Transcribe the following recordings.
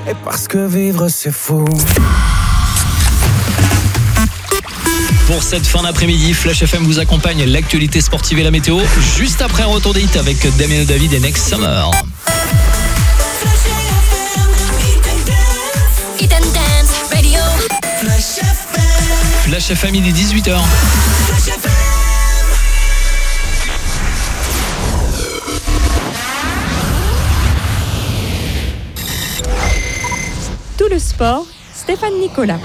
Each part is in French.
et parce que vivre c'est fou. Pour cette fin d'après-midi, Flash FM vous accompagne l'actualité sportive et la météo. Juste après un retour des hits avec Damien David et Next Summer. Flash FM, il est 18h. Tout le sport, Stéphane Nicolas.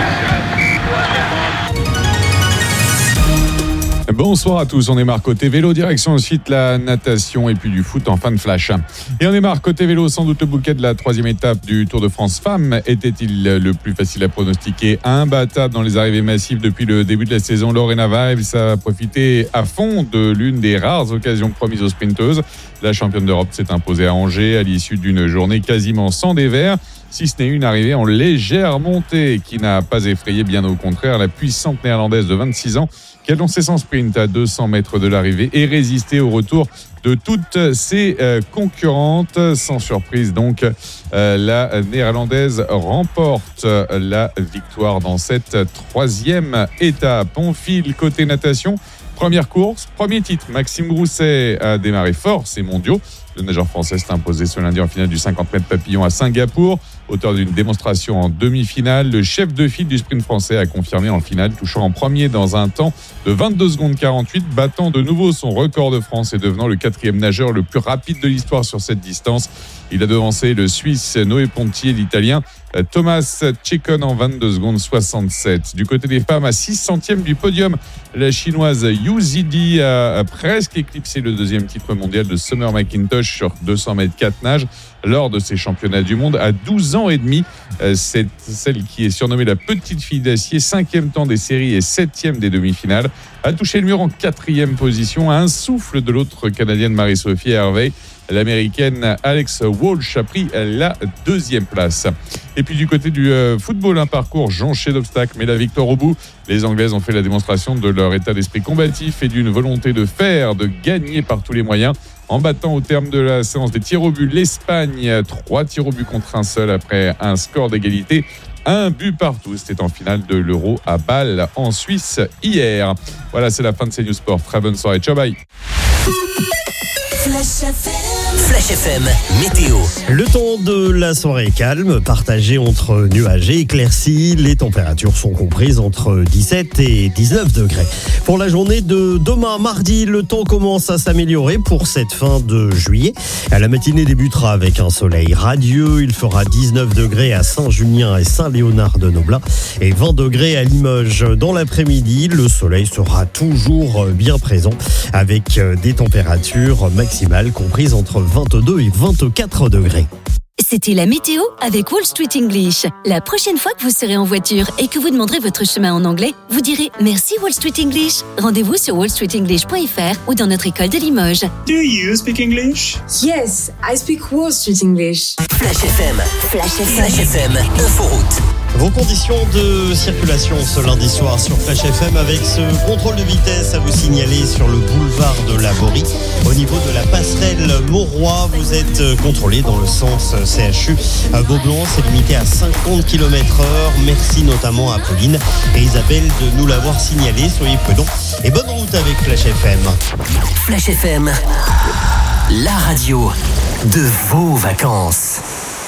Bonsoir à tous, on démarre côté vélo, direction ensuite la natation et puis du foot en fin de flash. Et on démarre côté vélo, sans doute le bouquet de la 3e étape du Tour de France Femmes. Était-il le plus facile à pronostiquer? Imbattable dans les arrivées massives depuis le début de la saison, Lorena Wiles a profité à fond de l'une des rares occasions promises aux sprinteuses. La championne d'Europe s'est imposée à Angers à l'issue d'une journée quasiment sans dévers, si ce n'est une arrivée en légère montée qui n'a pas effrayé, bien au contraire, la puissante néerlandaise de 26 ans qui a lancé son sprint à 200 mètres de l'arrivée et résisté au retour de toutes ses concurrentes. Sans surprise donc, la néerlandaise remporte la victoire dans cette 3e étape. On file côté natation. Première course, premier titre. Maxime Grousset a démarré fort ses mondiaux. Le nageur français s'est imposé ce lundi en finale du 50 mètres papillon à Singapour. Auteur d'une démonstration en demi-finale, le chef de file du sprint français a confirmé en finale, touchant en premier dans un temps de 22 secondes 48, battant de nouveau son record de France et devenant le 4e nageur le plus rapide de l'histoire sur cette distance. Il a devancé le Suisse Noé Ponti et l'Italien Thomas Chikon en 22 secondes 67. Du côté des femmes, à 6 centièmes du podium, la chinoise Yu Zidi a presque éclipsé le 2e titre mondial de Summer McIntosh sur 200 mètres 4 nages lors de ces championnats du monde à 12 ans et demi. C'est celle qui est surnommée la petite fille d'acier, 5e temps des séries et 7e des demi-finales, a touché le mur en 4e position à un souffle de l'autre Canadienne Marie-Sophie Hervey. L'américaine Alex Walsh a pris la 2e place. Et puis du côté du football, un parcours jonché d'obstacles, mais la victoire au bout. Les Anglaises ont fait la démonstration de leur état d'esprit combatif et d'une volonté de faire, de gagner par tous les moyens, en battant au terme de la séance des tirs au but l'Espagne, 3 tirs au but contre un seul après un score d'égalité. 1 but partout, c'était en finale de l'Euro à Bâle en Suisse hier. Voilà, c'est la fin de ces News Sport. Très bonne soirée, ciao, bye. Flash FM, météo. Le temps de la soirée calme, partagé entre nuages et éclaircies. Les températures sont comprises entre 17 et 19 degrés. Pour la journée de demain, mardi, le temps commence à s'améliorer pour cette fin de juillet. La matinée débutera avec un soleil radieux. Il fera 19 degrés à Saint-Junien et Saint-Léonard-de-Noblin et 20 degrés à Limoges. Dans l'après-midi, le soleil sera toujours bien présent avec des températures maximales comprises entre 22 et 24 degrés. C'était la météo avec Wall Street English. La prochaine fois que vous serez en voiture et que vous demanderez votre chemin en anglais, vous direz « Merci Wall Street English ». Rendez-vous sur wallstreetenglish.fr ou dans notre école de Limoges. Do you speak English? Yes, I speak Wall Street English. Flash FM. Flash FM. Flash FM. Inforoute. Vos conditions de circulation ce lundi soir sur Flash FM avec ce contrôle de vitesse à vous signaler sur le boulevard de la Borie. Au niveau de la passerelle Mauroy, vous êtes contrôlé dans le sens CHU à Beaublanc. C'est limité à 50 km/h. Merci notamment à Pauline et Isabelle de nous l'avoir signalé. Soyez prudents et bonne route avec Flash FM. Flash FM, la radio de vos vacances.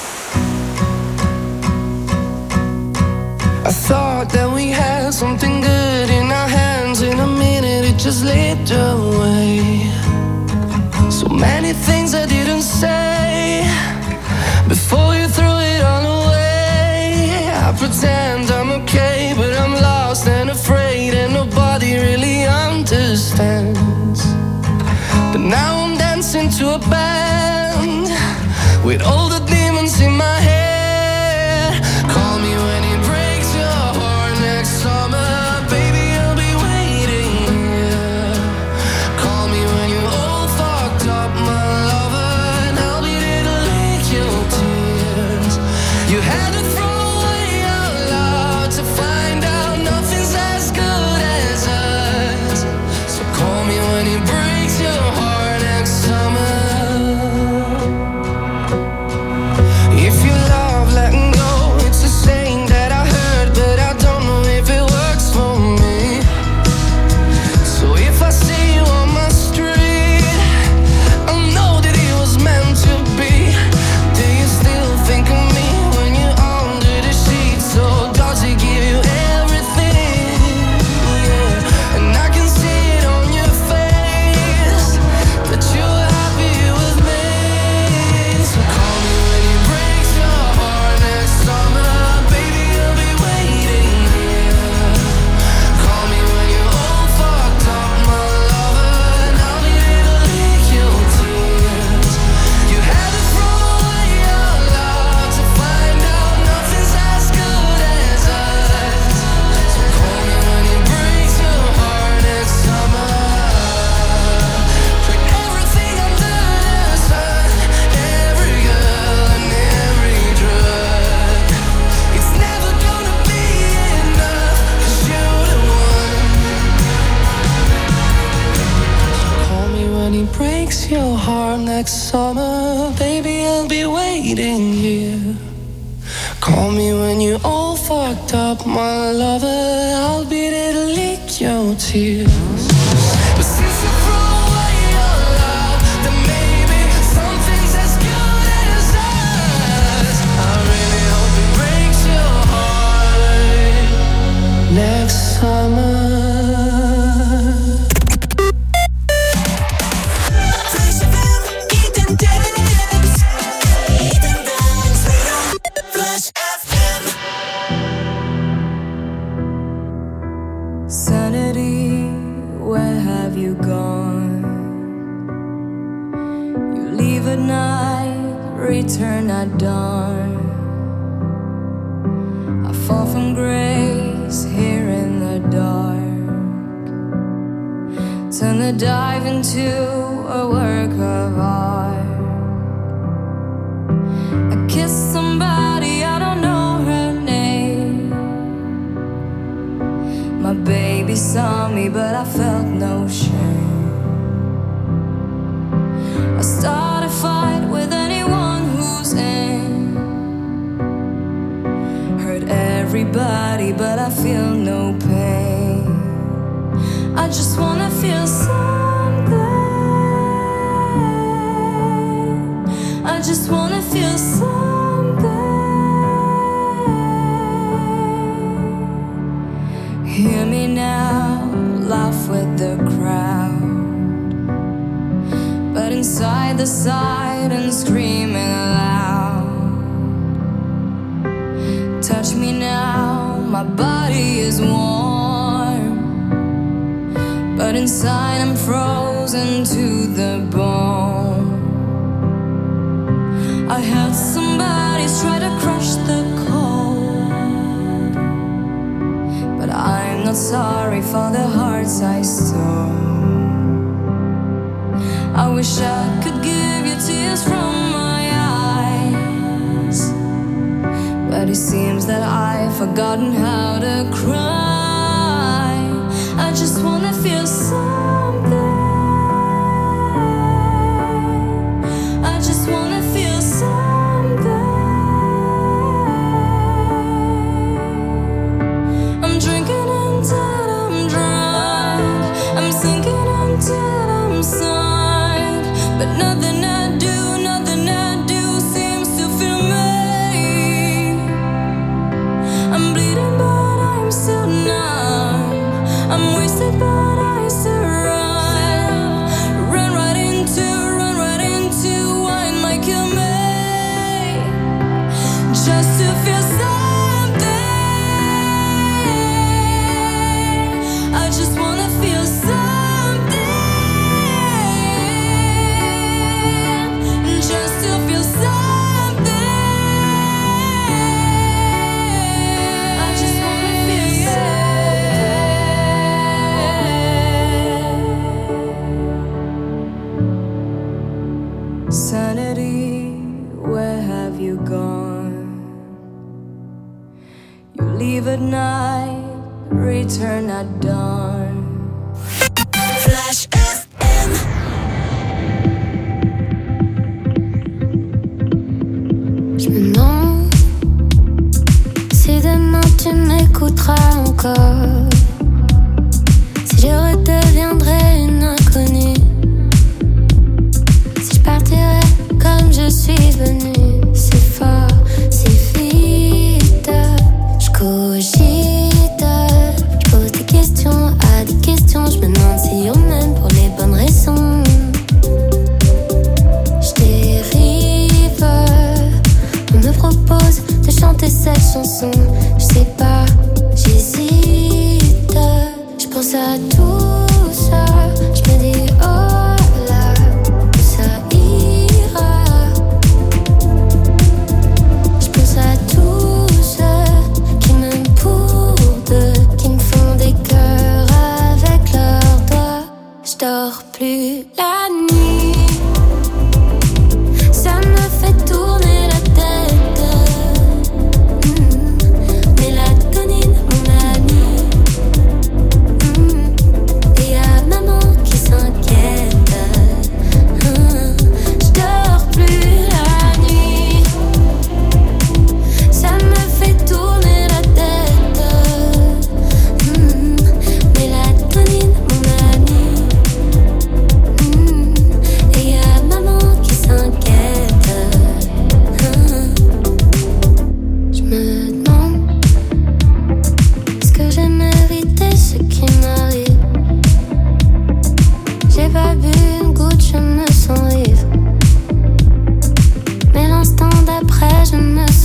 I thought that we had something good in our hands. In a minute it just slipped away. So many things I didn't say before you threw it all away. I pretend I'm okay, but I'm lost and afraid, and nobody really understands. But now I'm dancing to a band with all the demons in my head. Call me when it breaks your heart next summer, baby, I'll be waiting here. Call me when you're all fucked up, my lover, and I'll be there to lick your tears. You had to throw away our love to find out nothing's as good as us. So call me when it breaks your heart next summer. If you love like next summer, baby, I'll be waiting here. Call me when you're all fucked up, my lover. I'll be there to lick your tears. But since you threw away your love, then maybe something's as good as us. I really hope it breaks your heart next summer. Sanity, where have you gone? You leave at night, return at dawn. I fall from grace here in the dark. Turn the dive into a work of art. I kiss somebody, I don't know her name. My baby saw me, but I felt no shame. I start a fight with anyone who's in. Hurt everybody, but I feel no pain. I just wanna feel something. I just wanna feel something. Hear me now, laugh with the crowd, but inside the silence screaming loud. Touch me now, my body is warm, but inside I'm frozen to the bone. I heard somebody try to crush the cold, but I'm not sorry for the hearts I stole. I wish I could give you tears from my eyes, but it seems that I've forgotten how to cry. I just wanna feel something. I just wanna feel something. I'm drinking until I'm drunk. I'm sinking until I'm sunk. But nothing I do seems to feel me. I'm bleeding but I'm still numb. I'm wasted but I still run. Run right into what might kill me. Just to feel something. I just wanna feel something. Just to feel something. I just wanna feel something. Sanity, where have you gone? You leave at night, return at dawn. Flash FM. Je me demande si demain tu m'écouteras encore, si je redeviendrai une inconnue, si je partirai comme je suis venue, si fort, si vite. Je cogite, je pose des questions à des questions, je me demande si on m'aime pour les bonnes raisons. Je dérive, on me propose de chanter cette chanson. Je sais pas, j'hésite. Je pense à tout ça. Je me dis oh là, ça ira. Je pense à tous ceux qui m'aiment pour deux, qui me font des cœurs avec leurs doigts. Je dors plus la nuit. Ça me fait tourner la tête. Mélatonine, mon ami.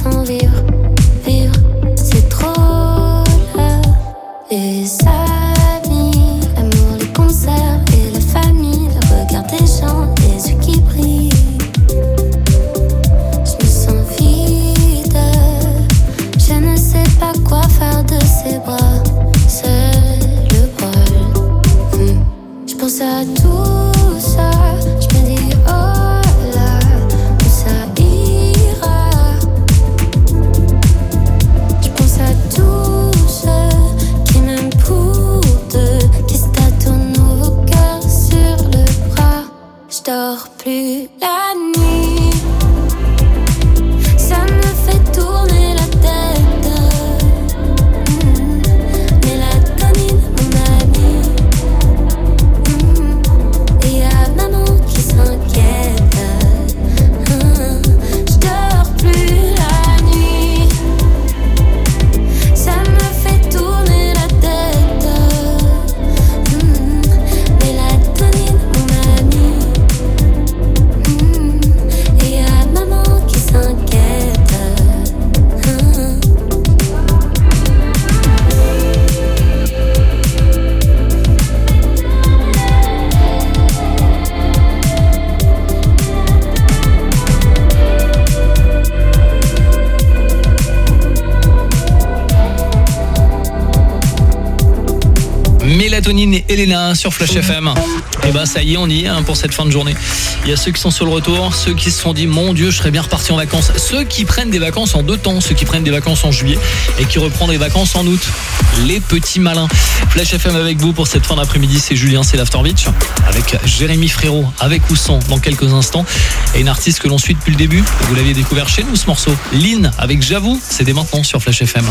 sens vivre, vivre, c'est trop là. Les amis, l'amour, les concerts et la famille, le regard des gens, les yeux qui brillent. Je me sens vide, je ne sais pas quoi faire de ces bras, c'est le bol. Je pense à tout ça, je me dis oh là, où ça ira. Je pense à tous ceux qui m'aiment pour deux, qui se tatouent nos cœurs sur le bras. Je dors plus la nuit, ça me fait tourner la tête. Mélatonine, mon ami. Et y'a maman qui s'inquiète. Je dors plus la nuit, ça me fait tourner la tête. Mélatonine, mon ami. Et y'a maman qui s'inquiète. Mélatonine et Elena sur Flash FM. Et bah ça y est, on y est pour cette fin de journée. Il y a ceux qui sont sur le retour, ceux qui se sont dit mon Dieu, je serais bien reparti en vacances. Ceux qui prennent des vacances en 2 temps, ceux qui prennent des vacances en juillet et qui reprennent des vacances en août. Les petits malins. Flash FM avec vous pour cette fin d'après-midi, c'est Julien, c'est l'After Beach avec Jérémy Frérot, avec ou sans dans quelques instants. Et une artiste que l'on suit depuis le début. Vous l'aviez découvert chez nous ce morceau. Lynn avec J'avoue, c'est dès maintenant sur Flash FM.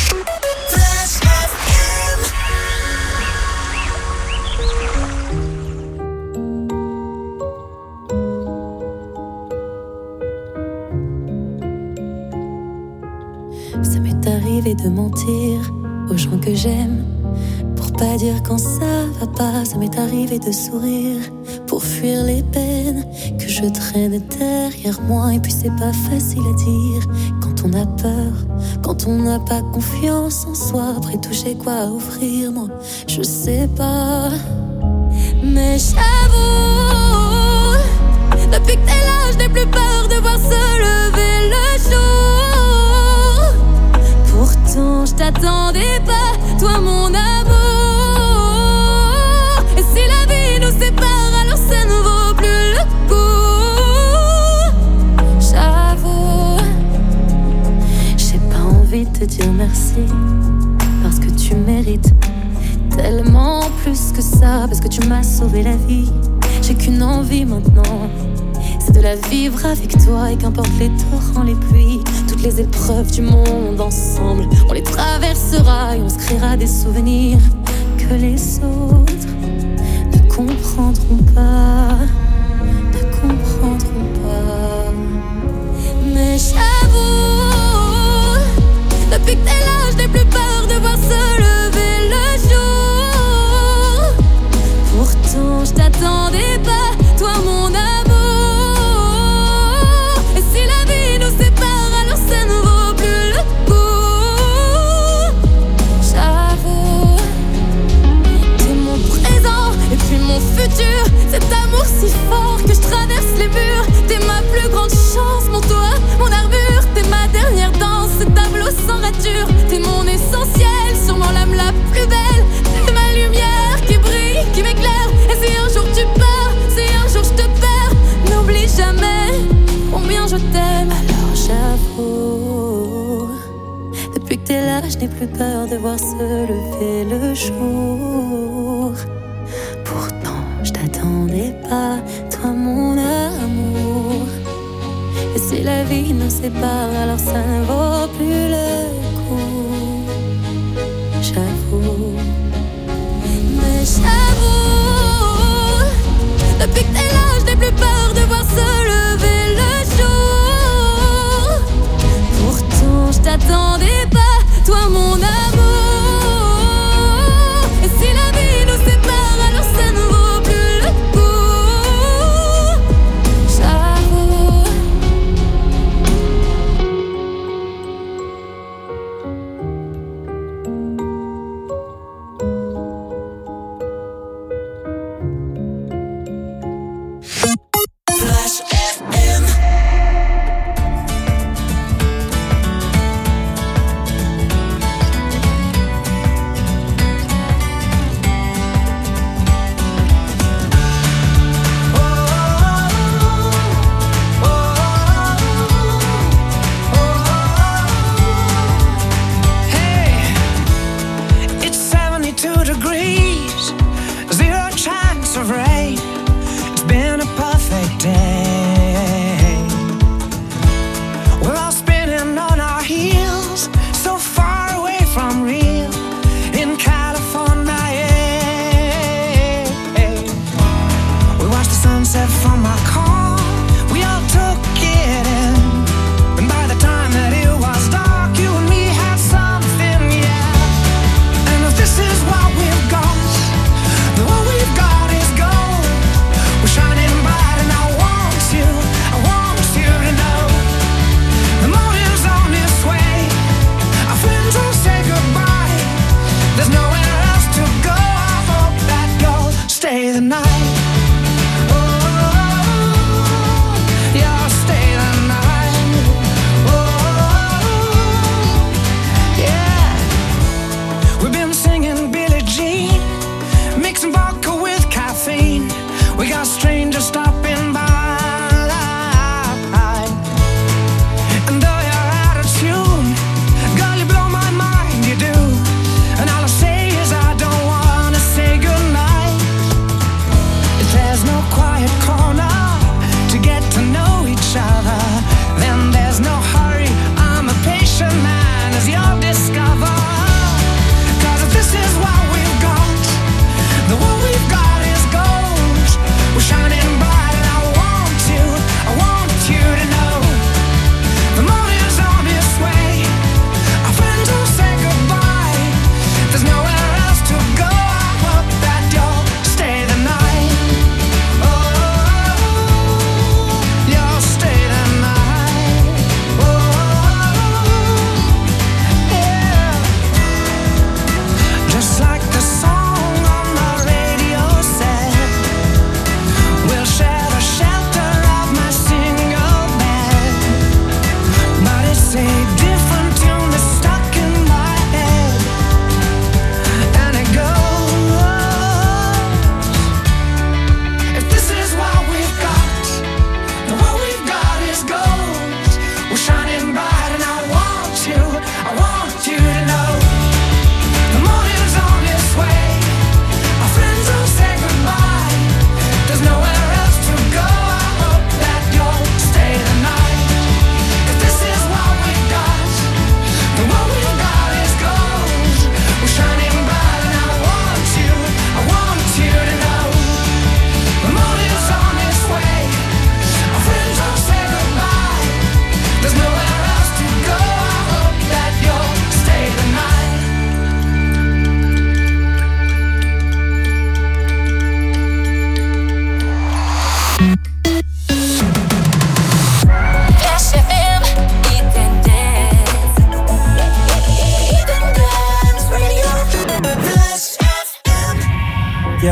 Ça m'est arrivé de mentir aux gens que j'aime pour pas dire quand ça va pas. Ça m'est arrivé de sourire pour fuir les peines que je traîne derrière moi. Et puis c'est pas facile à dire quand on a peur, quand on n'a pas confiance en soi. Après tout j'ai quoi offrir, moi je sais pas. Mais j'avoue, depuis que t'es là je n'ai plus peur de voir se lever le jour. Pourtant je t'attendais pas, toi mon amour. Et si la vie nous sépare, alors ça ne vaut plus le coup. J'avoue, j'ai pas envie de te dire merci, parce que tu mérites tellement plus que ça, parce que tu m'as sauvé la vie. J'ai qu'une envie maintenant, c'est de la vivre avec toi. Et qu'importe les torrents, les pluies, toutes les épreuves du monde ensemble, on les traversera et on se créera des souvenirs que les autres ne comprendront pas, ne comprendront pas. Mais j'avoue, depuis que t'es là je n'ai plus peur de voir se lever le jour. Pourtant je t'attendais pas, toi mon amour. Et si la vie nous sépare, alors ça ne vaut plus le coup. J'avoue, t'es mon présent et puis mon futur. Cet amour si fort que je traverse les murs. T'es ma plus grande chance, mon toit, mon armure. T'es ma dernière danse, ce tableau sans rature. T'es mon essentiel, sûrement l'âme la plus belle. T'es ma lumière qui brille, qui m'éclaire. Et si un jour tu pars, si un jour je te perds, n'oublie jamais combien je t'aime. Alors j'avoue, depuis que t'es là je n'ai plus peur de voir se lever le jour. Pourtant je t'attendais pas, toi mon amour. Et si la vie nous sépare, alors ça ne vaut plus le coup. J'avoue, mais j'avoue, depuis que t'es là je n'ai plus peur de voir se lever le jour. Pourtant je t'attendais pas, toi mon amour. Et si la vie nous sépare, alors ça ne vaut plus le coup. J'avoue.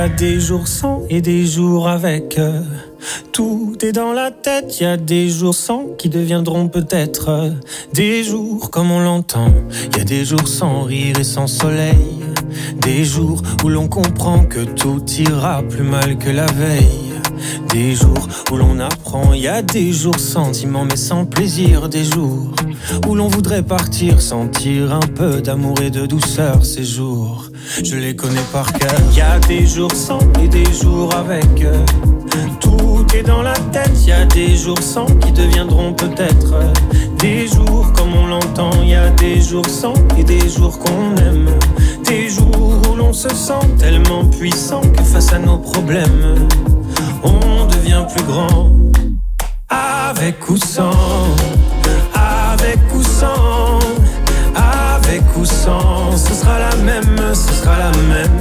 a des jours sans et des jours avec. Tout est dans la tête, y a des jours sans qui deviendront peut-être des jours comme on l'entend. Y a des jours sans rire et sans soleil, des jours où l'on comprend que tout ira plus mal que la veille. Des jours où l'on apprend, y a des jours sentiments mais sans plaisir. Des jours où l'on voudrait partir, sentir un peu d'amour et de douceur. Ces jours, je les connais par cœur. Y a des jours sans et des jours avec. Tout est dans la tête, y a des jours sans qui deviendront peut-être des jours comme on l'entend. Y a des jours sans et des jours qu'on aime. Des jours où l'on se sent tellement puissant que face à nos problèmes on devient plus grand. Avec ou sans, avec ou sans, avec ou sans, ce sera la même, ce sera la même.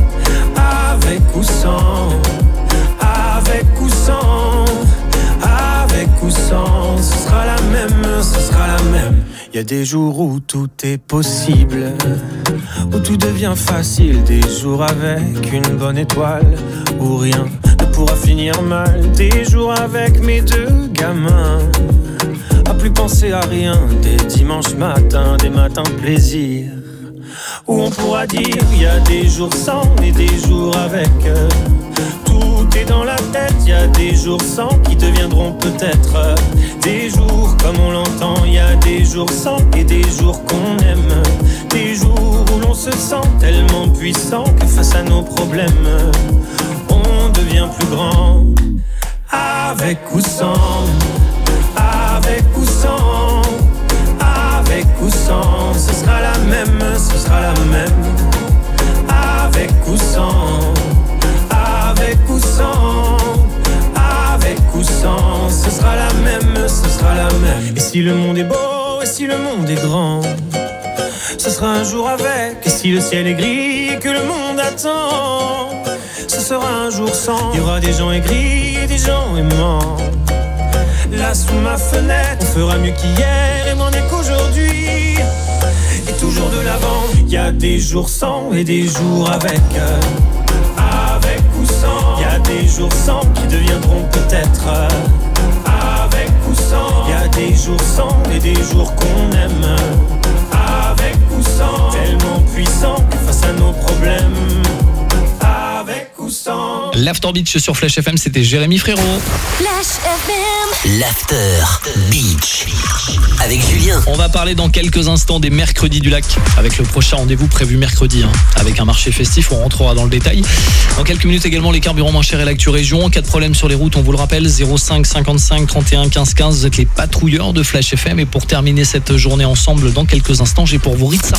Avec ou sans, avec ou sans, avec ou sans, ce sera la même, ce sera la même. Y a des jours où tout est possible, où tout devient facile. Des jours avec une bonne étoile, où rien ne pourra finir mal. Des jours avec mes deux gamins, à plus penser à rien. Des dimanches matins, des matins de plaisir, où on pourra dire y a des jours sans et des jours avec. Tout est dans la tête, y a des jours sans qui deviendront peut-être des jours comme on l'entend. Y a des jours sans et des jours qu'on aime. Des jours où l'on se sent tellement puissant que face à nos problèmes on devient plus grand. Avec ou sans, avec ou sans, avec ou sans, ce sera la même, ce sera la même. Avec ou sans, avec ou sans, avec ou sans, ce sera la même, ce sera la même. Et si le monde est beau, et si le monde est grand, ce sera un jour avec. Et si le ciel est gris et que le monde attend, ce sera un jour sans. Il y aura des gens aigris et des gens aimants. Là sous ma fenêtre, on fera mieux qu'hier et moins qu'aujourd'hui. Et toujours de l'avant. Il y a des jours sans et des jours avec. Avec ou sans. Il y a des jours sans qui deviendront peut-être avec ou sans. Il y a des jours sans et des jours qu'on aime. Avec ou sans. Tellement puissant que face à nos problèmes. Avec ou sans. L'After Beach sur Flash FM, c'était Jérémy Frérot. Flash FM. L'After Beach avec Julien. On va parler dans quelques instants des mercredis du lac, avec le prochain rendez-vous prévu mercredi, avec un marché festif où on rentrera dans le détail. Dans quelques minutes également, les carburants moins chers et l'actu région. En cas de problème sur les routes, on vous le rappelle, 05 55 31 15 15. Vous êtes les patrouilleurs de Flash FM. Et pour terminer cette journée ensemble, dans quelques instants, j'ai pour vous Ritza.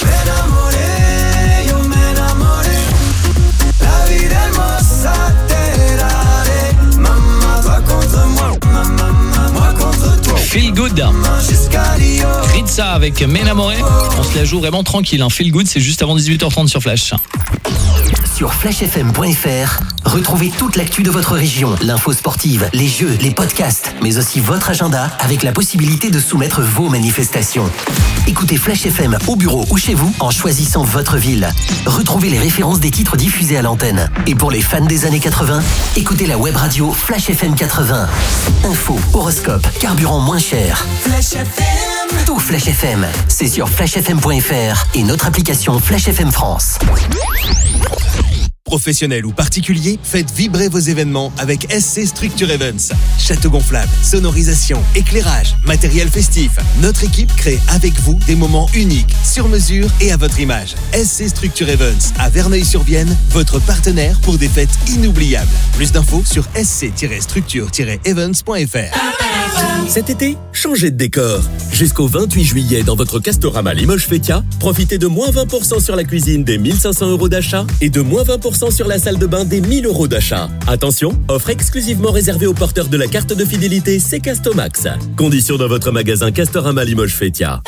Feel Good, Ritza avec M'enamoré. On se la joue vraiment tranquille, Feel Good, c'est juste avant 18h30 sur Flash. Sur flashfm.fr, retrouvez toute l'actu de votre région, l'info sportive, les jeux, les podcasts, mais aussi votre agenda avec la possibilité de soumettre vos manifestations. Écoutez Flash FM au bureau ou chez vous en choisissant votre ville. Retrouvez les références des titres diffusés à l'antenne. Et pour les fans des années 80, écoutez la web radio Flash FM 80. Info, horoscope, carburant moins cher. Flash FM. Tout Flash FM, c'est sur flashfm.fr et notre application Flash FM France. Professionnels ou particuliers, faites vibrer vos événements avec SC Structure Events. Château gonflable, sonorisation, éclairage, matériel festif. Notre équipe crée avec vous des moments uniques, sur mesure et à votre image. SC Structure Events à Verneuil-sur-Vienne, votre partenaire pour des fêtes inoubliables. Plus d'infos sur sc-structure-events.fr. Cet été, changez de décor. Jusqu'au 28 juillet dans votre Castorama Limoges Fêtia, profitez de moins 20% sur la cuisine des 1500 € d'achat et de moins 20% sur la salle de bain des 1000 € d'achat. Attention, offre exclusivement réservée aux porteurs de la carte de fidélité C'est Castomax. Conditions dans votre magasin Castorama Limoges Fêtia.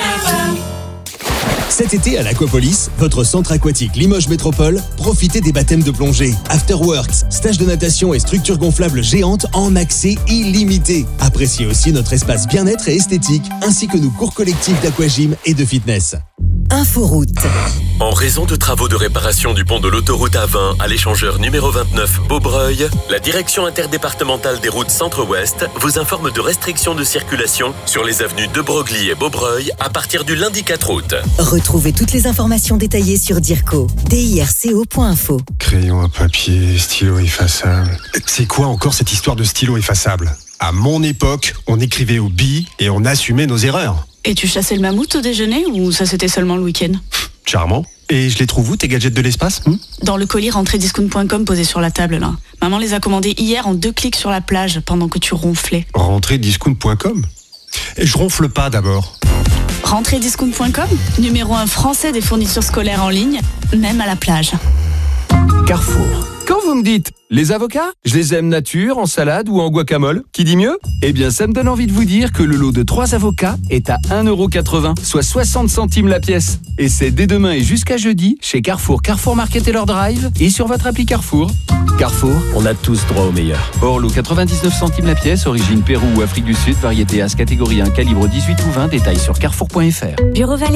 Cet été à l'Aquapolis, votre centre aquatique Limoges Métropole, profitez des baptêmes de plongée, afterworks, stages de natation et structures gonflables géantes en accès illimité. Appréciez aussi notre espace bien-être et esthétique, ainsi que nos cours collectifs d'aquagym et de fitness. Inforoute. En raison de travaux de réparation du pont de l'autoroute A20 à l'échangeur numéro 29 Beaubreuil, la direction interdépartementale des routes Centre-Ouest vous informe de restrictions de circulation sur les avenues de Broglie et Beaubreuil à partir du lundi 4 août. Retrouvez toutes les informations détaillées sur DIRCO, dirco.info. Crayon à papier, stylo effaçable. C'est quoi encore cette histoire de stylo effaçable ? À mon époque, on écrivait au billes et on assumait nos erreurs. Et tu chassais le mammouth au déjeuner ou ça c'était seulement le week-end ? Charmant. Et je les trouve où, tes gadgets de l'espace ? Dans le colis rentrediscount.com posé sur la table là. Maman les a commandés hier en 2 clics sur la plage pendant que tu ronflais. Rentrediscount.com ? Et je ronfle pas d'abord. Rentrediscount.com, numéro 1 français des fournitures scolaires en ligne, même à la plage. Carrefour. Quand vous me dites les avocats, je les aime nature, en salade ou en guacamole, qui dit mieux ? Eh bien, ça me donne envie de vous dire que le lot de 3 avocats est à 1,80€, soit 60 centimes la pièce. Et c'est dès demain et jusqu'à jeudi chez Carrefour, Carrefour Market et leur drive et sur votre appli Carrefour. Carrefour, on a tous droit au meilleur. Or, lot 99 centimes la pièce, origine Pérou ou Afrique du Sud, variété As catégorie 1, calibre 18 ou 20, détail sur carrefour.fr. Bureau Vallée ?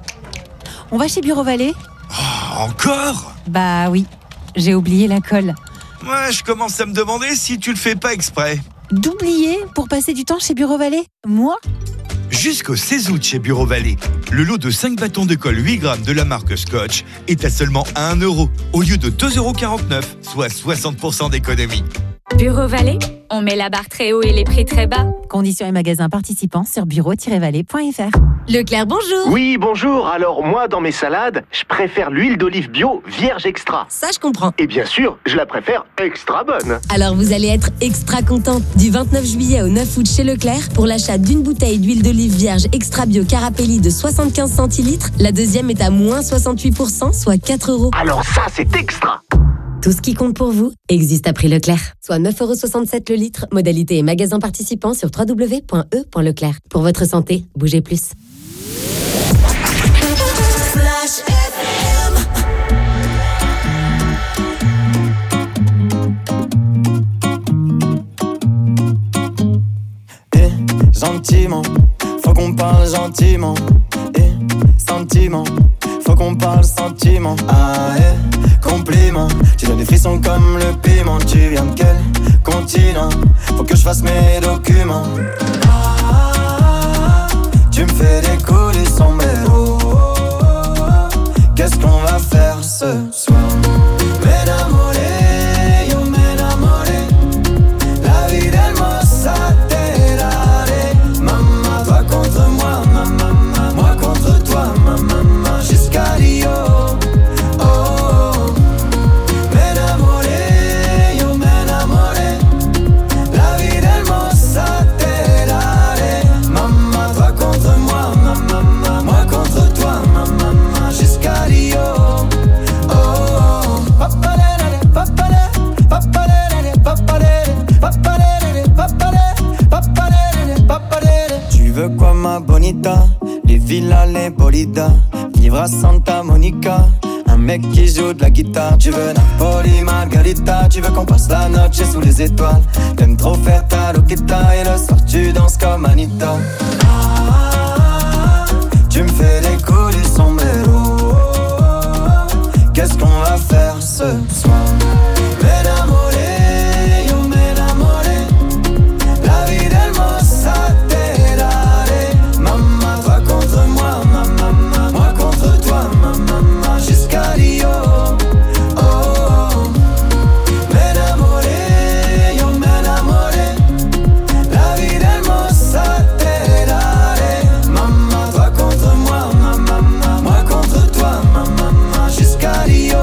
On va chez Bureau Vallée ? Oh, encore ? Bah oui, j'ai oublié la colle. Ouais, je commence à me demander si tu le fais pas exprès. D'oublier pour passer du temps chez Bureau Vallée ? Moi ? Jusqu'au 16 août chez Bureau Vallée, le lot de 5 bâtons de colle 8 grammes de la marque Scotch est à seulement 1€ au lieu de 2,49€, soit 60% d'économie. Bureau Vallée, on met la barre très haut et les prix très bas. Conditions et magasins participants sur bureau-vallée.fr. Leclerc, bonjour. Oui, bonjour. Alors moi, dans mes salades, je préfère l'huile d'olive bio vierge extra. Ça, je comprends. Et bien sûr, je la préfère extra bonne. Alors vous allez être extra contente. Du 29 juillet au 9 août chez Leclerc, pour l'achat d'une bouteille d'huile d'olive vierge extra bio Carapelli de 75 centilitres, la deuxième est à moins 68%, soit 4€. Alors ça, c'est extra. Tout ce qui compte pour vous existe à prix Leclerc. Soit 9,67€ le litre. Modalité et magasins participants sur www.e.leclerc. Pour votre santé, bougez plus. Flash FM. Gentiment, faut qu'on parle gentiment. Sentiment, faut qu'on parle sentiment. Ah compliment, tu donnes des frissons comme le piment. Tu viens de quel continent? Faut que je fasse mes documents. Tu me fais décoller sans mélo. Qu'est-ce qu'on va faire ce soir? M'enamoré, yo m'enamoré. La vie d'Hermosa te daré. Maman, toi contre moi, maman, moi contre toi, maman, jusqu'à Rio. Oh, m'enamoré, yo m'enamoré. La vie d'Hermosa te daré. Maman, toi contre moi, maman, moi contre toi, maman, jusqu'à Rio. Tu veux quoi ma bonita? Les villas, les bolidas, vivre à Santa Monica. Un mec qui joue de la guitare. Tu veux Napoli, Margarita. Tu veux qu'on passe la noche sous les étoiles. T'aimes trop faire ta loquita. Et le soir tu danses comme Anita. Tu me fais décoller sans mélo. Qu'est-ce qu'on va faire ce soir? M'enamoré, yo m'enamoré. La vie d'Hermosa te daré. Maman, toi contre moi, maman, moi contre toi, maman, jusqu'à Rio. Oh, m'enamoré, yo m'enamoré. La vie d'Hermosa te daré. Maman, toi contre moi, maman, moi contre toi, maman, jusqu'à Rio.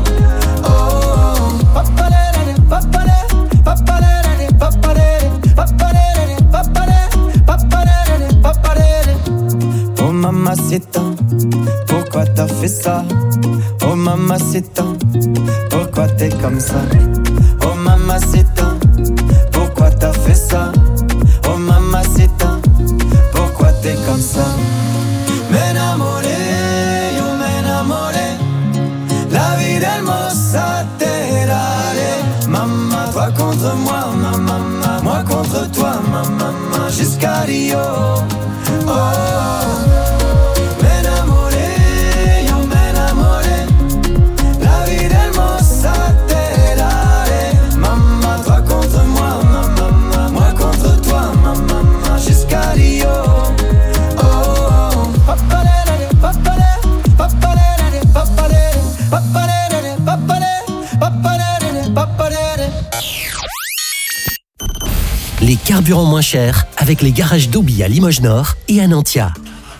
Oh mamacita, pourquoi t'as fait ça? Oh mamacita, pourquoi t'es comme ça? Oh mamacita, pourquoi t'as fait ça? Oh mamacita, pourquoi t'es comme ça? M'enamoré, yo m'enamoré. La vie d'Hermosa te daré. Maman, toi contre moi, maman, moi contre toi, maman, jusqu'à Rio. Oh, m'enamoré, yo m'enamoré. carburant moins cher avec les garages d'Auby à Limoges Nord et à Nantia.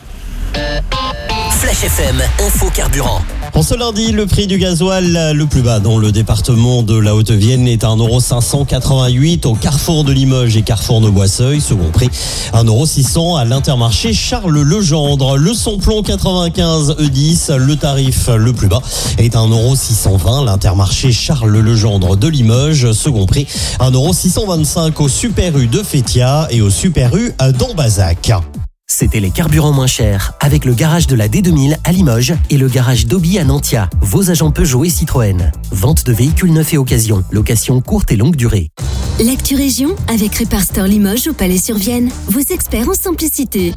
Flash FM, info carburant. En ce lundi, le prix du gasoil le plus bas dans le département de la Haute-Vienne est à 1,588 € au carrefour de Limoges et carrefour de Boisseuil. Second prix, 1,600 € à l'Intermarché Charles Legendre. Le samplon 95 E10, le tarif le plus bas est à 1,620 €. L'Intermarché Charles Legendre de Limoges. Second prix, 1,625 € au Super U de Fétia et au Super U d'Ambazac. C'était les carburants moins chers avec le garage de la D2000 à Limoges et le garage d'Auby à Nantia. Vos agents Peugeot et Citroën. Vente de véhicules neufs et occasion. Location courte et longue durée. L'actu région avec Reparstore Limoges au Palais-sur-Vienne. Vos experts en simplicité.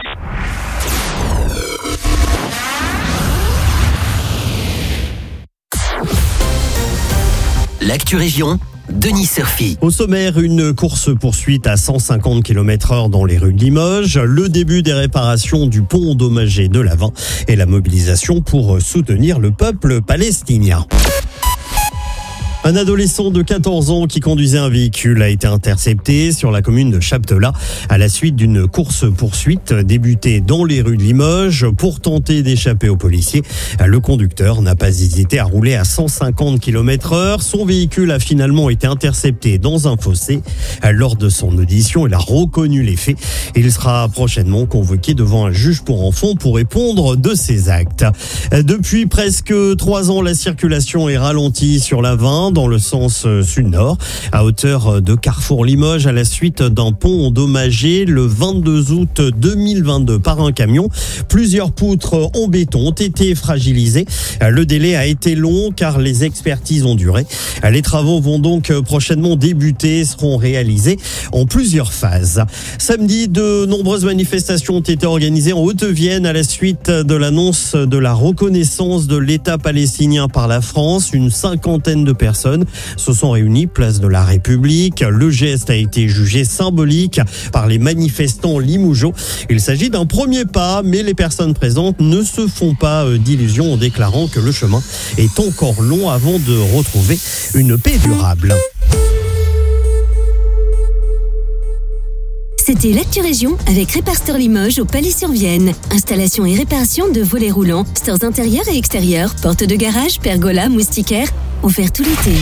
L'actu région, Denis Serfi. Au sommaire, une course-poursuite à 150 km/h dans les rues de Limoges, le début des réparations du pont endommagé de l'Avent et la mobilisation pour soutenir le peuple palestinien. Un adolescent de 14 ans qui conduisait un véhicule a été intercepté sur la commune de Chaptelat à la suite d'une course-poursuite débutée dans les rues de Limoges pour tenter d'échapper aux policiers. Le conducteur n'a pas hésité à rouler à 150 km/h. Son véhicule a finalement été intercepté dans un fossé. Lors de son audition, il a reconnu les faits. Il sera prochainement convoqué devant un juge pour enfants pour répondre de ses actes. Depuis presque 3 ans, la circulation est ralentie sur l'A20 dans le sens sud-nord, à hauteur de Carrefour Limoges, à la suite d'un pont endommagé le 22 août 2022 par un camion. Plusieurs poutres en béton ont été fragilisées. Le délai a été long car les expertises ont duré. Les travaux vont donc prochainement débuter et seront réalisés en plusieurs phases. Samedi, de nombreuses manifestations ont été organisées en Haute-Vienne à la suite de l'annonce de la reconnaissance de l'État palestinien par la France. Une cinquantaine de personnes se sont réunies place de la République. Le geste a été jugé symbolique par les manifestants limougeaux. Il s'agit d'un premier pas, mais les personnes présentes ne se font pas d'illusions en déclarant que le chemin est encore long avant de retrouver une paix durable. C'était l'actu région avec Reparstore Limoges au Palais-sur-Vienne. Installation et réparation de volets roulants, stores intérieurs et extérieurs, portes de garage, pergola, moustiquaires, ouvert tout l'été.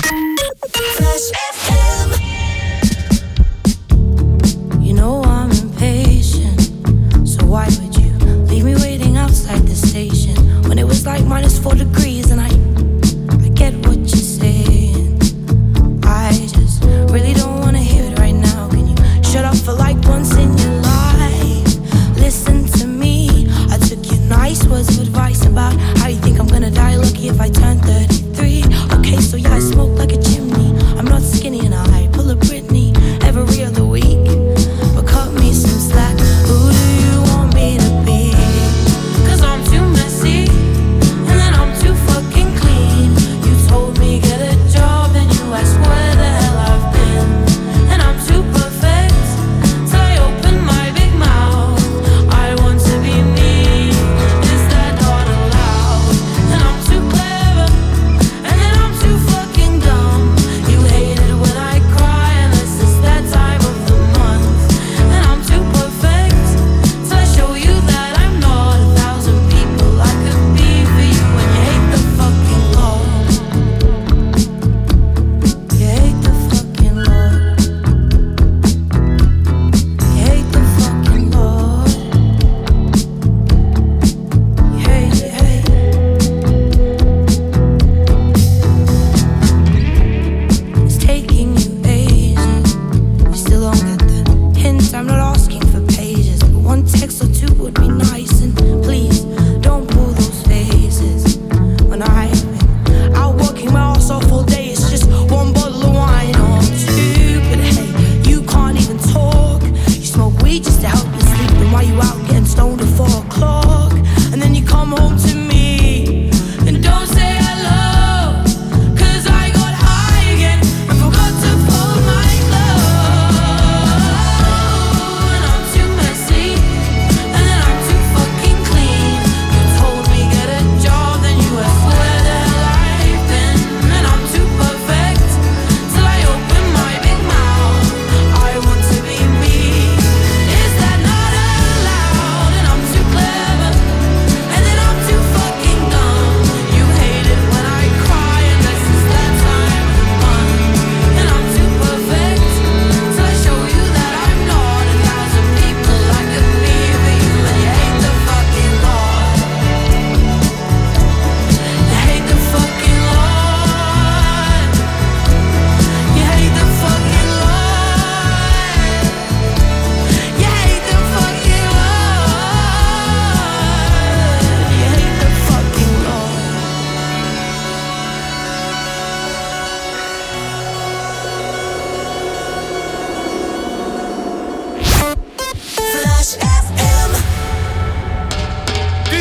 You know I'm impatient, so why would you leave me waiting outside the station when it was like -4 degrees and I get what you're saying. I just really don't want to hear it right now. Can you shut up for like once in your life? Listen to me. I took your nice words of advice about how you think I'm gonna die lucky if I turn 33. Okay, so yeah, I smoke like a chimney. I'm not skinny and I pull a Britney every other week. But cut me some slack. Who do you want me to be? 'Cause I'm too messy and then I'm too fucking clean. You told me get a job and you asked where the hell I've been. And I'm too perfect, so I open my big mouth. I want to be me, is that not allowed? And I'm too clever, and then I'm too fucking dumb. You hate it when I cry.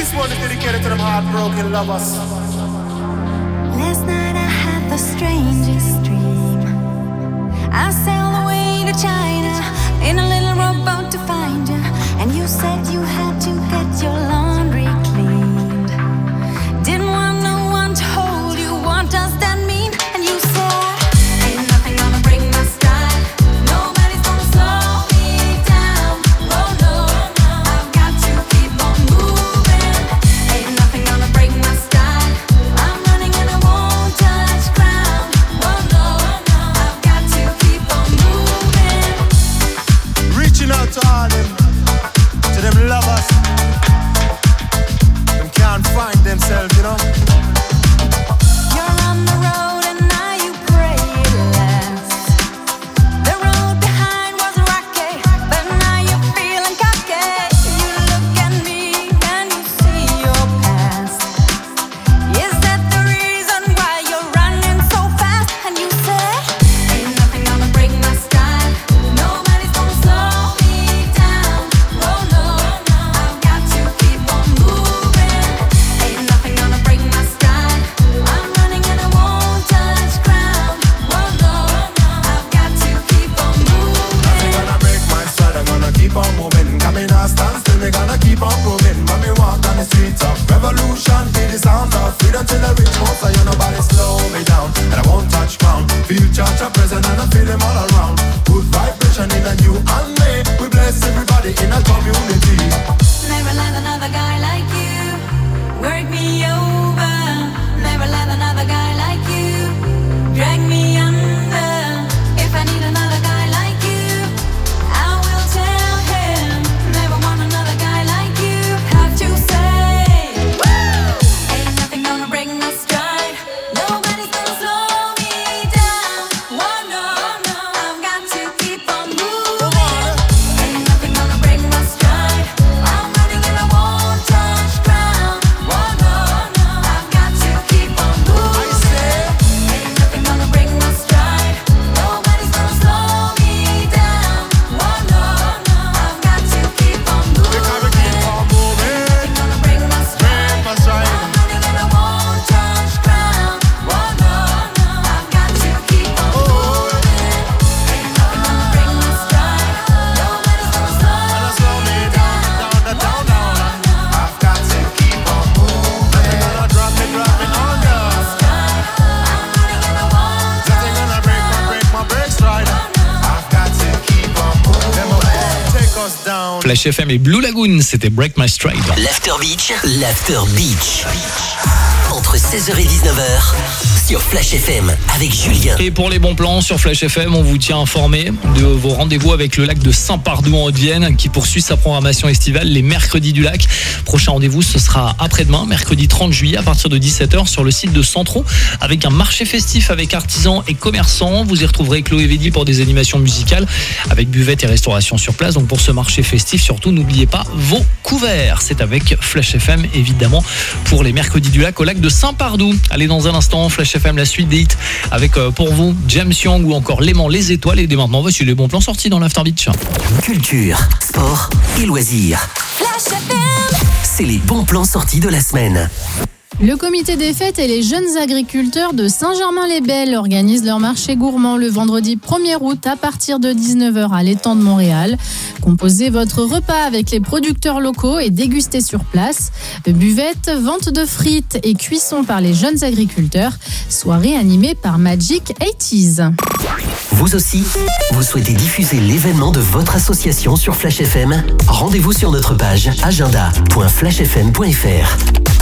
This one is dedicated to them heartbroken lovers. Last night I had the strangest dream. I sailed away to China in a little rowboat to find you, and you said you had to get your laundry cleaned. Didn't want no one to hold you. What does that mean? And you said, ain't nothing gonna break my stride. Nobody's gonna slow me down. Oh no, I've got to keep on moving. Ain't nothing gonna break my stride. I'm running and I won't touch ground. Oh no, I've got to keep on moving. Reaching out to all them, to them lovers. Them can't find themselves, you know. You're on the road and now you pray it lasts. The road behind was rocky, but now you're feeling cocky. You look at me and you see your past. Is that the reason why you're running so fast? And you say, ain't nothing gonna break my stride. Nobody's gonna slow me down. Oh no, I've got to keep on moving. Ain't nothing gonna break my stride. I'm running and I won't touch ground. Oh no, I've got to keep on moving. Gonna break my stride, I'm gonna keep on moving. Come in, I stand still, we gonna keep on proving. When we walk down the streets of revolution, feel the sound of freedom till I reach home. So you nobody slow me down, and I won't touch ground. Feel church a present and I feel them all around. Good vibration in a you and me. We bless everybody in a community. Never let another guy like you work me over. Never let another guy like you drag me under. If I need another guy like you, I will tell him. Never want another guy like you. Have to say, woo! Ain't nothing gonna break my stride. Nobody's gonna slow me down. Oh no, I've got to keep on moving. Ain't nothing gonna break my stride. I'm running and I won't touch ground. Oh no, I've got to keep on moving. Ain't nothing gonna break my stride. Nobody's gonna slow me down. Oh no, I've got to keep on moving. Ain't gonna break my stride. I'm running and I won't touch ground. Oh no, I've got to keep on moving. Ain't nothing gonna break my stride. Nobody's gonna slow me down. I've got to keep on moving. Nothing gonna drop me under. Nothing gonna break my break stride. I've got to keep on moving. Them will take us down. Flash FM et Blue Lagoon, c'était Break My Stride. L'After Beach. Entre 16h et 19h sur Flash FM avec Julien. Et pour les bons plans sur Flash FM, on vous tient informé de vos rendez-vous avec le lac de Saint-Pardoux en Haute-Vienne qui poursuit sa programmation estivale les mercredis du lac. Prochain rendez-vous, ce sera après-demain, mercredi 30 juillet à partir de 17h sur le site de Centro avec un marché festif avec artisans et commerçants. Vous y retrouverez Chloé Védy pour des animations musicales avec buvette et restauration sur place. Donc pour ce marché festif, surtout n'oubliez pas vos couverts. C'est avec Flash FM évidemment pour les mercredis du lac au lac de Saint-Pardoux. Allez, dans un instant, Flash FM, la suite des hits avec pour vous James Young ou encore Léman les étoiles. Et dès maintenant, voici les bons plans sortis dans l'After Beach. Culture, sport et loisirs. Flash FM. C'est les bons plans sortis de la semaine. Le comité des fêtes et les jeunes agriculteurs de Saint-Germain-les-Belles organisent leur marché gourmand le vendredi 1er août à partir de 19h à l'étang de Montréal. Composez votre repas avec les producteurs locaux et dégustez sur place. Buvette, vente de frites et cuisson par les jeunes agriculteurs. Soirée animée par Magic 80s. Vous aussi, vous souhaitez diffuser l'événement de votre association sur Flash FM? Rendez-vous sur notre page agenda.flashfm.fr.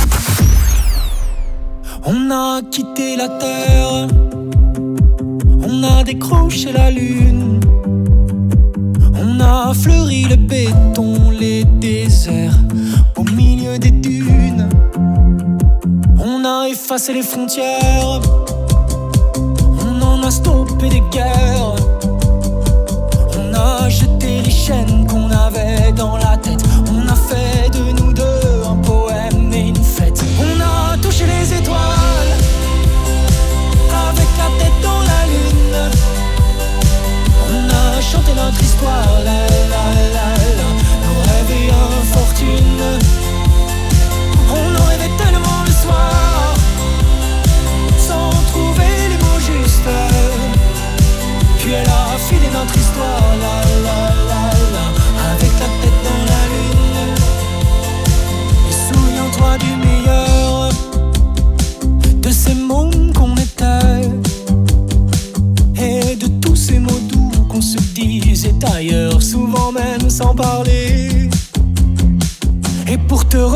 On a quitté la terre, on a décroché la lune, on a fleuri le béton, les déserts au milieu des dunes. On a effacé les frontières, on en a stoppé des guerres. On a jeté les chaînes qu'on avait dans la tête. On a fait de nous deux un poème et une fête. On a touché les étoiles avec la tête dans la lune. On a chanté notre histoire, la la la la, nos rêves et infortunes.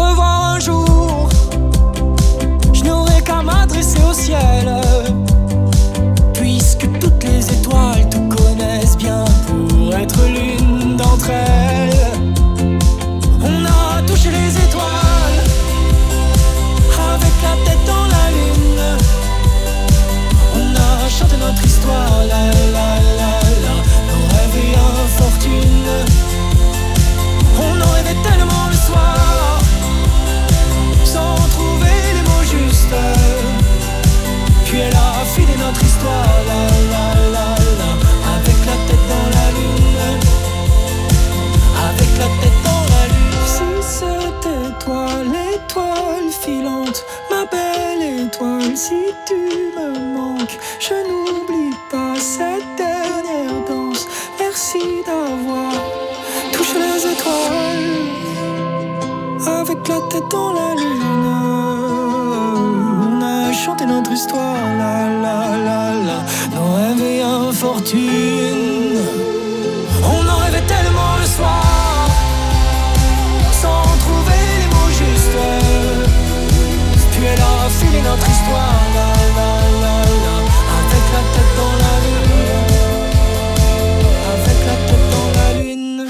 revoir un jour, je n'aurai qu'à m'adresser au ciel, puisque toutes les étoiles te connaissent bien pour être l'une d'entre elles. On a touché les étoiles avec la tête dans la lune. On a chanté notre histoire, la la la la, nos rêves et infortune. On en rêvait tellement le soir, sans trouver les mots justes. Puis elle a filé notre histoire, la la la la, avec la tête dans la lune, avec la tête dans la lune. Si c'était toi l'étoile filante, ma belle étoile, si tu me manques, je n'oublie pas cette dernière danse. Merci d'avoir touché les étoiles, avec la tête dans la lune. On a chanté notre histoire, la la la la, nos rêves et infortune. On en rêvait tellement le soir, sans trouver les mots justes. Puis elle a filé notre histoire, la la la la, avec la tête dans la lune, avec la tête dans la lune.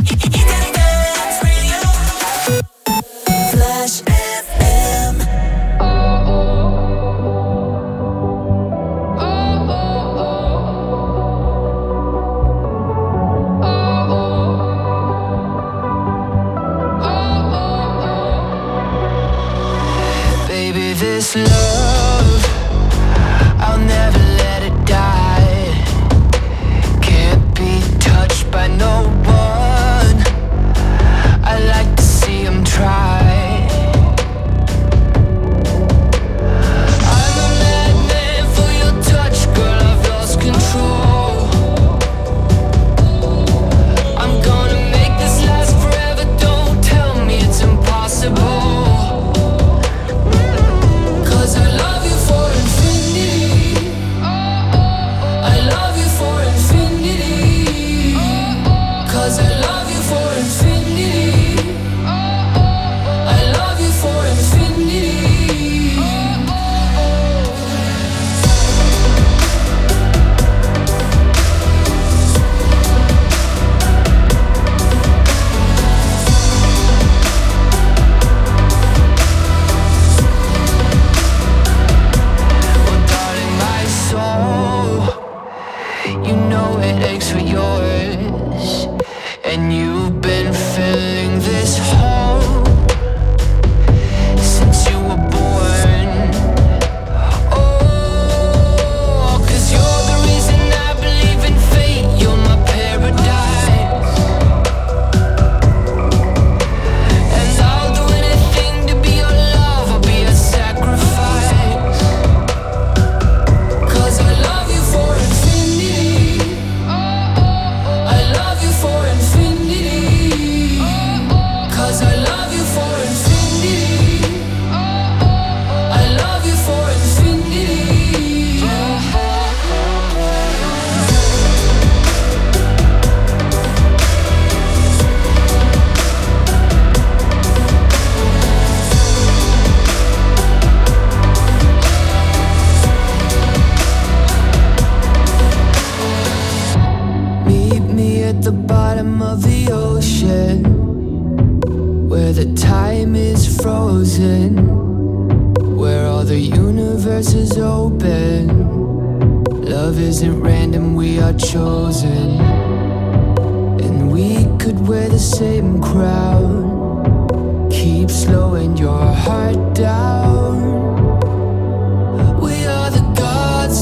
Flash FM. Baby, this love, I'll never let it die. Can't be touched by no one. I like to see him try. I'm a madman for your touch, girl, I've lost control. I'm gonna make this last forever, don't tell me it's impossible. Cause I love you for infinity. I love you for infinity. Cause I love you for infinity. I love you for infinity. Well, darling, my soul, you know it aches for yours, and you've been filling this hole since you were born. Oh, 'cause you're the reason I believe in fate. You're my paradise, and I'll do anything to be your love. I'll be a sacrifice. 'Cause I love you for infinity. I love you for infinity. 'Cause I love you for infinity. I love you for infinity. Meet me at the bottom of the ocean, where the time is frozen, where all the universe is open. Love isn't random, we are chosen. And we could wear the same crown, keep slowing your heart down. We are the gods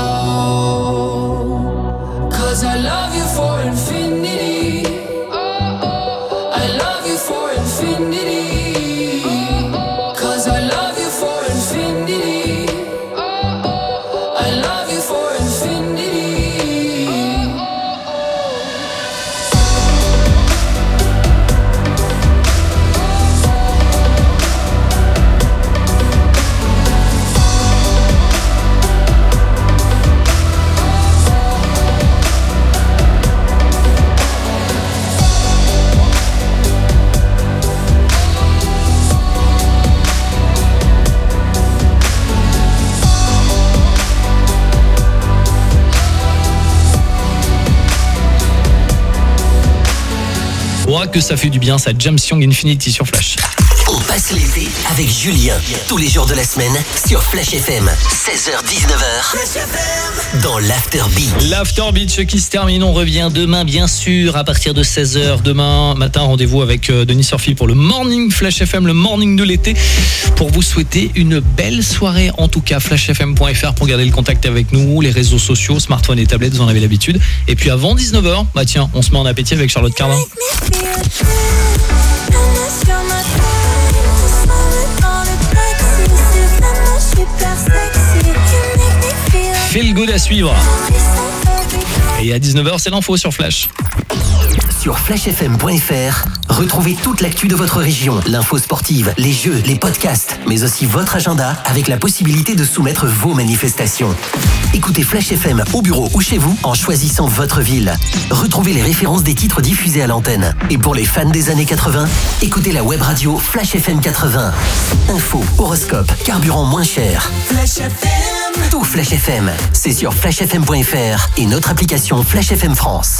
now. 'Cause I love you for infinity. I love you for infinity. 'Cause I love you for infinity. I love you for infinity. crois que ça fait du bien, ça. James Young Infinity sur Flash. On passe l'été avec Julien. Tous les jours de la semaine sur Flash FM. 16h-19h. Dans l'Afterbeat. L'Afterbeat qui se termine. On revient demain, bien sûr, à partir de 16h. Demain matin, rendez-vous avec Denis Surfi pour le Morning Flash FM, le Morning de l'été. Pour vous souhaiter une belle soirée. En tout cas, flashfm.fr pour garder le contact avec nous. Les réseaux sociaux, smartphones et tablettes, vous en avez l'habitude. Et puis avant 19h, bah tiens, on se met en appétit avec Charlotte Cardin. Feel good à suivre. Et à 19h, c'est l'info sur Flash. Sur flashfm.fr, retrouvez toute l'actu de votre région, l'info sportive, les jeux, les podcasts, mais aussi votre agenda avec la possibilité de soumettre vos manifestations. Écoutez Flash FM au bureau ou chez vous en choisissant votre ville. Retrouvez les références des titres diffusés à l'antenne. Et pour les fans des années 80, écoutez la web radio Flash FM 80. Info, horoscope, carburant moins cher. Flash FM. Tout Flash FM, c'est sur flashfm.fr et notre application Flash FM France.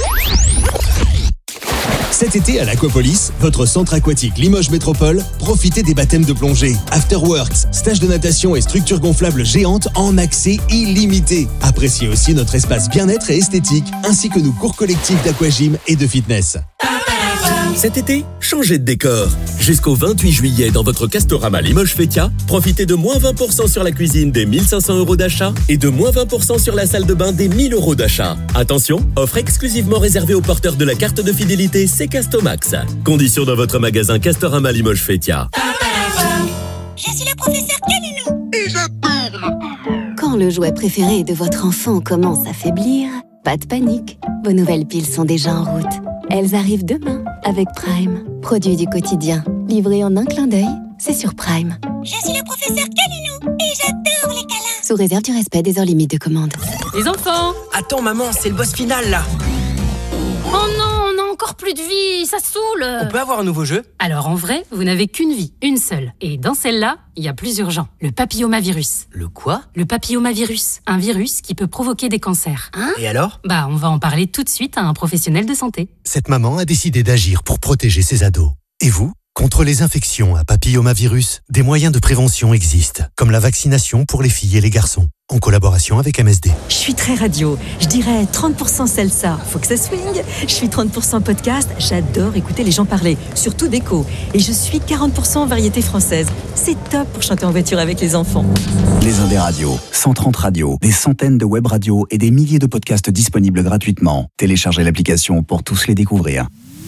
Cet été à l'Aquapolis, votre centre aquatique Limoges Métropole, profitez des baptêmes de plongée, afterworks, stages de natation et structures gonflables géantes en accès illimité. Appréciez aussi notre espace bien-être et esthétique, ainsi que nos cours collectifs d'aquagym et de fitness. Cet été, changez de décor. Jusqu'au 28 juillet dans votre Castorama Limoges Fetia, profitez de moins 20% sur la cuisine des 1500 € d'achat et de moins 20% sur la salle de bain des 1000 € d'achat. Attention, offre exclusivement réservée aux porteurs de la carte de fidélité C'est Castomax. Conditions dans votre magasin Castorama Limoges Fetia. Je suis le professeur Kalilou et j'adore. Quand le jouet préféré de votre enfant commence à faiblir, pas de panique. Vos nouvelles piles sont déjà en route. Elles arrivent demain avec Prime. Produit du quotidien, livré en un clin d'œil, c'est sur Prime. Je suis le professeur Kalilou et j'adore les câlins. Sous réserve du respect des heures limites de commande. Les enfants! Attends maman, c'est le boss final là. Oh non, on a encore plus de vie, ça saoule. On peut avoir un nouveau jeu? Alors en vrai, vous n'avez qu'une vie, une seule. Et dans celle-là, il y a plus urgent. Le papillomavirus. Le quoi? Le papillomavirus. Un virus qui peut provoquer des cancers. Hein? Et alors? Bah, on va en parler tout de suite à un professionnel de santé. Cette maman a décidé d'agir pour protéger ses ados. Et vous? Contre les infections à papillomavirus, des moyens de prévention existent, comme la vaccination pour les filles et les garçons, en collaboration avec MSD. Je suis très radio, je dirais 30% salsa, faut que ça swing. Je suis 30% podcast, j'adore écouter les gens parler, surtout d'écho. Et je suis 40% variété française. C'est top pour chanter en voiture avec les enfants. Les Indés radios, 130 radios, des centaines de web radios et des milliers de podcasts disponibles gratuitement. Téléchargez l'application pour tous les découvrir.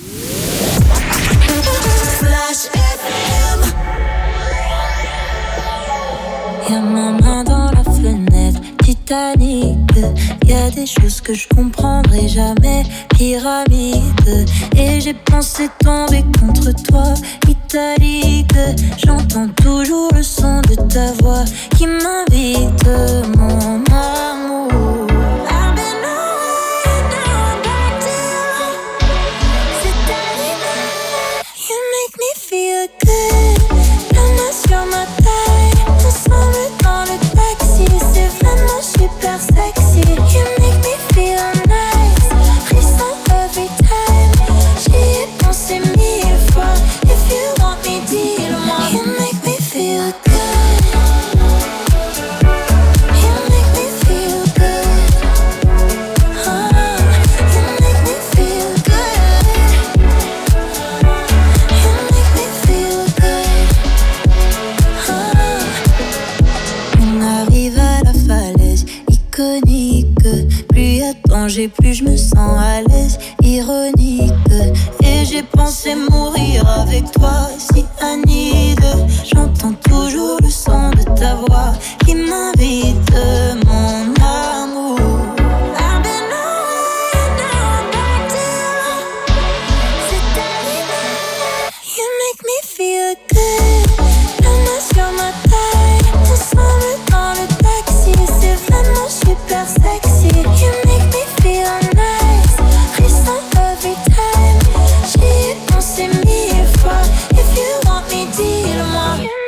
Y'a ma main dans la fenêtre, Titanic. Y'a des choses que je comprendrai jamais, pyramide. Et j'ai pensé tomber contre toi, italique. J'entends toujours le son de ta voix qui m'invite, mon amour. Feel good, la main sur ma taille. Ensemble dans le taxi, c'est vraiment super sexy. You make me feel nice, frisson every time. J'y ai pensé 1000 fois. If you want me, dis-le-moi. You make me feel good. You make me feel good. You make me feel good. On arrive à la falaise iconique. Plus y a danger, plus je me sens à l'aise, ironique. Et j'ai pensé mourir avec toi, si Anide. J'entends toujours le son de ta voix qui m'invite, mon amour. I've been away, now I'm back to you. C'est arrivé, you make me feel good. La main sur ma taille, ensemble dans le taxi, c'est vraiment super sexy. You make me feel nice, frisson every time. J'y ai pensé 1000 fois. If you want me, dis-le-moi.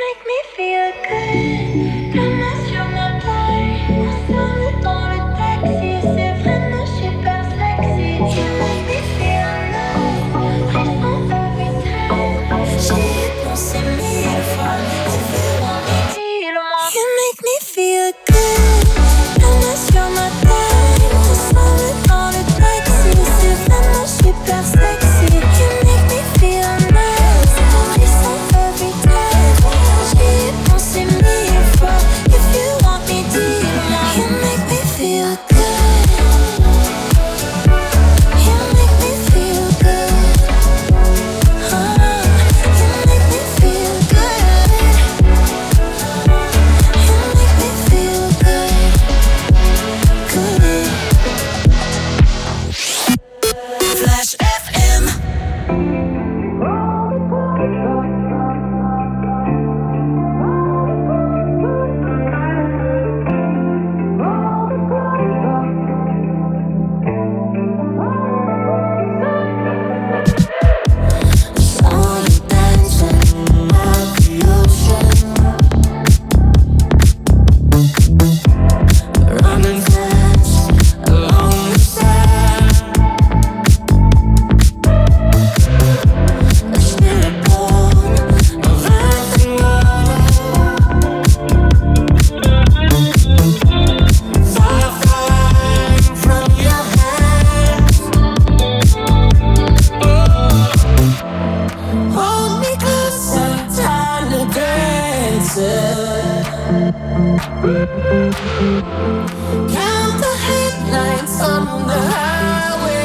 Count the headlights on the highway.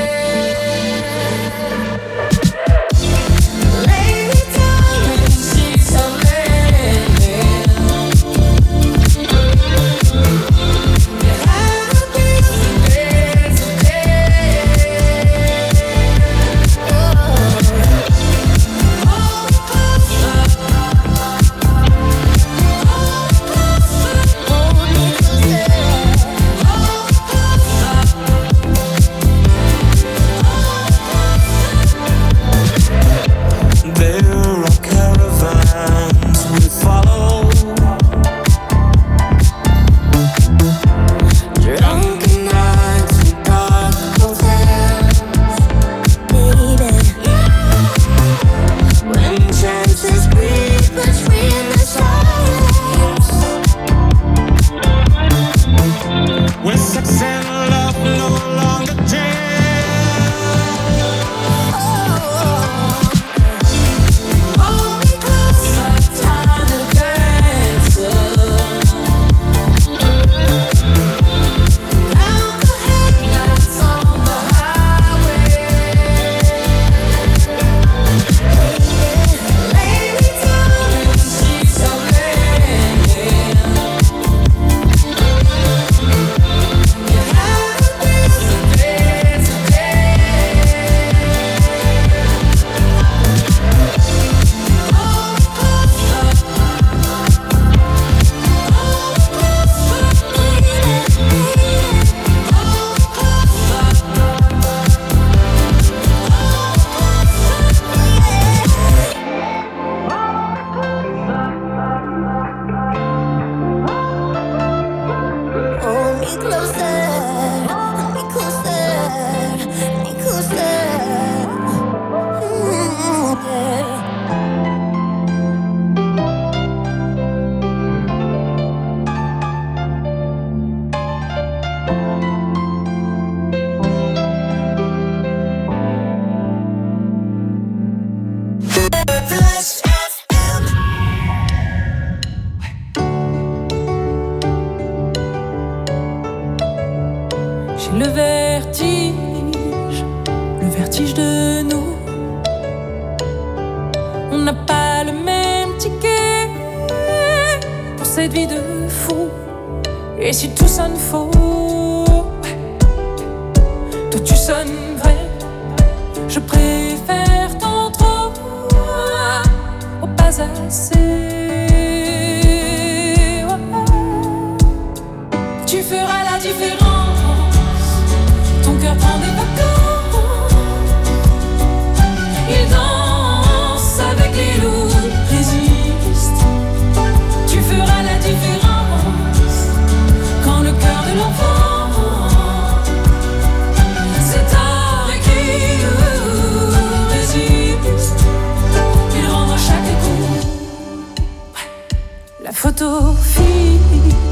Lay me down in sheets of linen. You had a busy day today. Hold closer. There are caravans we follow. Drunken nights in dark hotels, baby. When chances breathe between the silence. When sex and love no longer jam. Hold me closer, time to dance. Count the headlights on the highway. Lay me down in sheets of linen. You had a busy day today. Hold closer. Hold me closer, hold me closer, hold me closer. Yeah. Flash FM. J'ai le vertige de nous. On n'a pas le même ticket pour cette vie de fou. Et si tout sonne faux, toi tu sonnes vrai. Je préfère tant trop au pas assez. Tu feras la différence. Ton cœur prend des vacances. Il danse avec les loups, résiste. Tu feras la différence. Quand le cœur de l'enfant s'éteint et qui résiste, il rend à chaque coup. La photo fixe